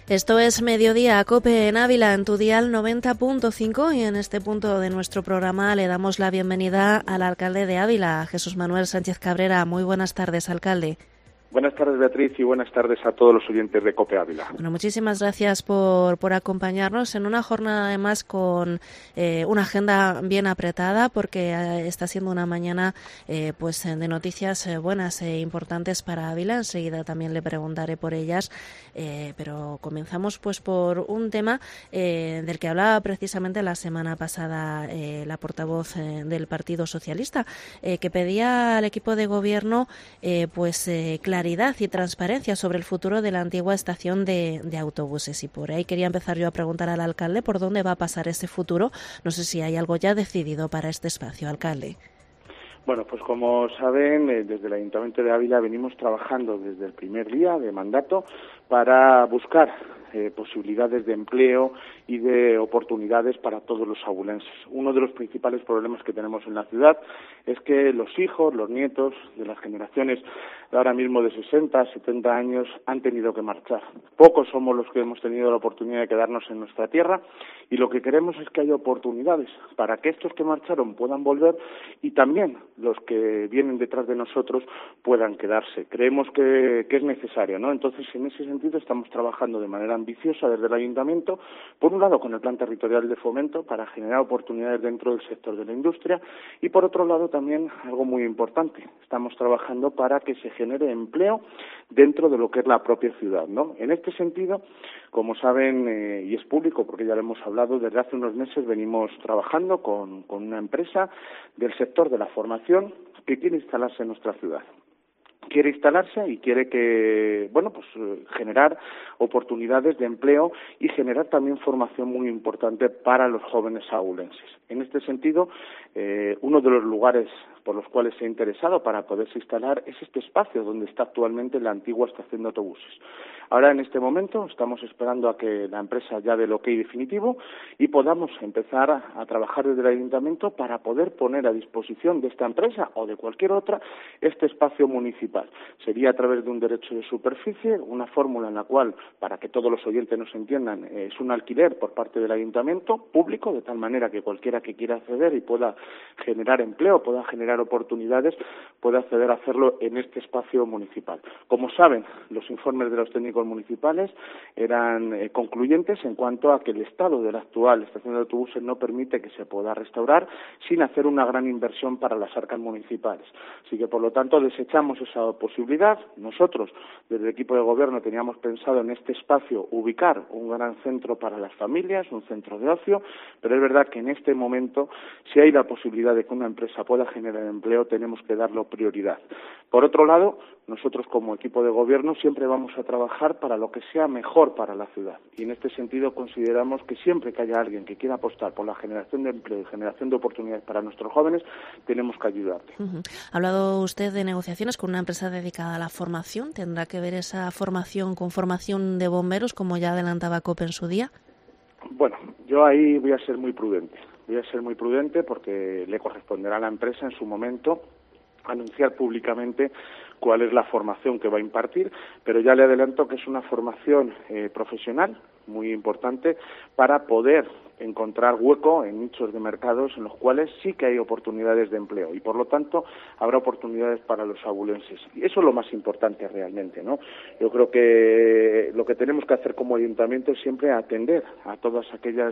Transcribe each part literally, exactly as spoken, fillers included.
Esto es Mediodía, COPE en Ávila, en tu dial noventa punto cinco, y en este punto de nuestro programa le damos la bienvenida al alcalde de Ávila, Jesús Manuel Sánchez Cabrera. Muy buenas tardes, alcalde. Buenas tardes, Beatriz, y buenas tardes a todos los oyentes de COPE Ávila. Bueno, muchísimas gracias por, por acompañarnos en una jornada además con eh, una agenda bien apretada, porque eh, está siendo una mañana eh, pues de noticias eh, buenas e importantes para Ávila. Enseguida también le preguntaré por ellas, eh, pero comenzamos pues por un tema eh, del que hablaba precisamente la semana pasada eh, la portavoz eh, del Partido Socialista, eh, que pedía al equipo de gobierno eh, pues eh, claridad y transparencia sobre el futuro de la antigua estación de, de autobuses. Y por ahí quería empezar yo a preguntar al alcalde por dónde va a pasar ese futuro. No sé si hay algo ya decidido para este espacio, alcalde. Bueno, pues como saben, desde el Ayuntamiento de Ávila venimos trabajando desde el primer día de mandato para buscar eh, posibilidades de empleo y de oportunidades para todos los abulenses. Uno de los principales problemas que tenemos en la ciudad es que los hijos, los nietos de las generaciones de ahora mismo de sesenta, setenta años han tenido que marchar. Pocos somos los que hemos tenido la oportunidad de quedarnos en nuestra tierra, y lo que queremos es que haya oportunidades para que estos que marcharon puedan volver y también los que vienen detrás de nosotros puedan quedarse. Creemos que, que es necesario, ¿no? Entonces, en ese sentido, estamos trabajando de manera ambiciosa desde el Ayuntamiento, por un lado con el Plan Territorial de Fomento para generar oportunidades dentro del sector de la industria, y por otro lado también algo muy importante, estamos trabajando para que se genere empleo dentro de lo que es la propia ciudad, ¿no? En este sentido, como saben, eh, y es público porque ya lo hemos hablado, desde hace unos meses venimos trabajando con, con una empresa del sector de la formación que quiere instalarse en nuestra ciudad. Quiere instalarse y quiere que, bueno, pues generar oportunidades de empleo y generar también formación muy importante para los jóvenes abulenses. En este sentido, eh, uno de los lugares por los cuales se ha interesado para poderse instalar es este espacio donde está actualmente la antigua estación de autobuses. Ahora, en este momento, estamos esperando a que la empresa ya dé el ok definitivo y podamos empezar a, a trabajar desde el Ayuntamiento para poder poner a disposición de esta empresa o de cualquier otra este espacio municipal. Sería a través de un derecho de superficie, una fórmula en la cual, para que todos los oyentes nos entiendan, es un alquiler por parte del Ayuntamiento público, de tal manera que cualquiera que quiera acceder y pueda generar empleo, pueda generar oportunidades, pueda acceder a hacerlo en este espacio municipal. Como saben, los informes de los técnicos municipales eran eh, concluyentes en cuanto a que el estado de la actual estación de autobuses no permite que se pueda restaurar sin hacer una gran inversión para las arcas municipales. Así que, por lo tanto, desechamos esa posibilidad. Nosotros, desde el equipo de gobierno, teníamos pensado en este espacio ubicar un gran centro para las familias, un centro de ocio, pero es verdad que en este momento, si hay la posibilidad de que una empresa pueda generar empleo, tenemos que darlo prioridad. Por otro lado, nosotros como equipo de gobierno siempre vamos a trabajar para lo que sea mejor para la ciudad, y en este sentido consideramos que siempre que haya alguien que quiera apostar por la generación de empleo y generación de oportunidades para nuestros jóvenes, tenemos que ayudarle. Uh-huh. Ha hablado usted de negociaciones con una empresa dedicada a la formación. ¿Tendrá que ver esa formación con formación de bomberos, como ya adelantaba COPE en su día? Bueno, yo ahí voy a ser muy prudente. Voy a ser muy prudente porque le corresponderá a la empresa en su momento anunciar públicamente cuál es la formación que va a impartir, pero ya le adelanto que es una formación eh, profesional muy importante para poder encontrar hueco en nichos de mercados en los cuales sí que hay oportunidades de empleo y, por lo tanto, habrá oportunidades para los abulenses. Y eso es lo más importante realmente, ¿no? Yo creo que lo que tenemos que hacer como ayuntamiento es siempre atender a todas aquellas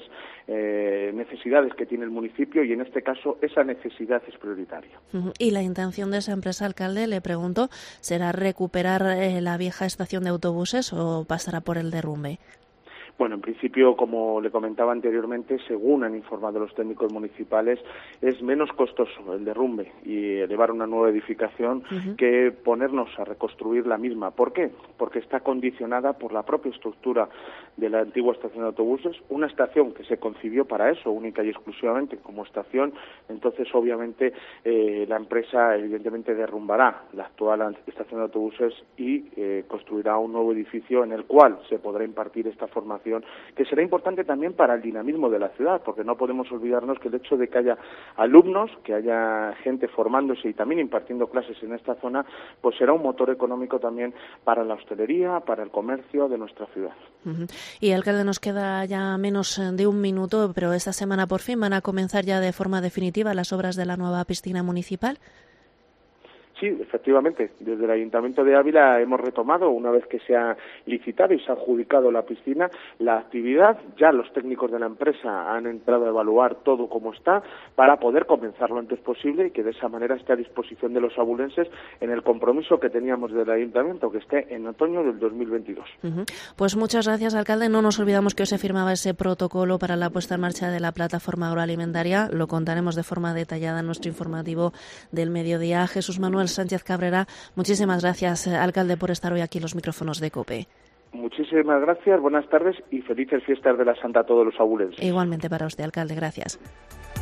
eh, necesidades que tiene el municipio, y en este caso esa necesidad es prioritaria. ¿Y la intención de esa empresa, alcalde, le pregunto, será recuperar eh, la vieja estación de autobuses o pasará por el derrumbe? Bueno, en principio, como le comentaba anteriormente, según han informado los técnicos municipales, es menos costoso el derrumbe y elevar una nueva edificación uh-huh. que ponernos a reconstruir la misma. ¿Por qué? Porque está condicionada por la propia estructura de la antigua estación de autobuses, una estación que se concibió para eso, única y exclusivamente como estación. Entonces, obviamente, eh, la empresa evidentemente derrumbará la actual estación de autobuses y eh, construirá un nuevo edificio en el cual se podrá impartir esta formación formación, que será importante también para el dinamismo de la ciudad, porque no podemos olvidarnos que el hecho de que haya alumnos, que haya gente formándose y también impartiendo clases en esta zona, pues será un motor económico también para la hostelería, para el comercio de nuestra ciudad. Uh-huh. Y, alcalde, nos queda ya menos de un minuto, pero esta semana por fin van a comenzar ya de forma definitiva las obras de la nueva piscina municipal. Sí, efectivamente. Desde el Ayuntamiento de Ávila hemos retomado, una vez que se ha licitado y se ha adjudicado la piscina, la actividad. Ya los técnicos de la empresa han entrado a evaluar todo como está para poder comenzar lo antes posible y que de esa manera esté a disposición de los abulenses en el compromiso que teníamos del Ayuntamiento, que esté en otoño del dos mil veintidós. Uh-huh. Pues muchas gracias, alcalde. No nos olvidamos que hoy se firmaba ese protocolo para la puesta en marcha de la plataforma agroalimentaria. Lo contaremos de forma detallada en nuestro informativo del mediodía. Jesús Manuel Sánchez Cabrera, muchísimas gracias, alcalde, por estar hoy aquí en los micrófonos de COPE. Muchísimas gracias, buenas tardes y felices fiestas de la Santa a todos los abulenses. Igualmente para usted, alcalde, gracias.